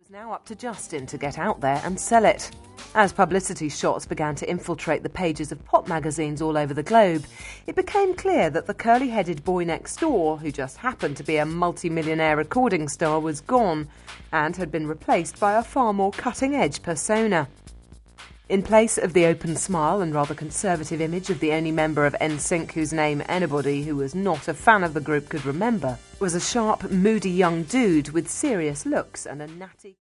It's now up to Justin to get out there and sell it. As publicity shots began to infiltrate the pages of pop magazines all over the globe, it became clear that the curly-headed boy next door, who just happened to be a multi-millionaire recording star, was gone and had been replaced by a far more cutting-edge persona. In place of the open smile and rather conservative image of the only member of NSYNC whose name anybody who was not a fan of the group could remember, was a sharp, moody young dude with serious looks and a natty...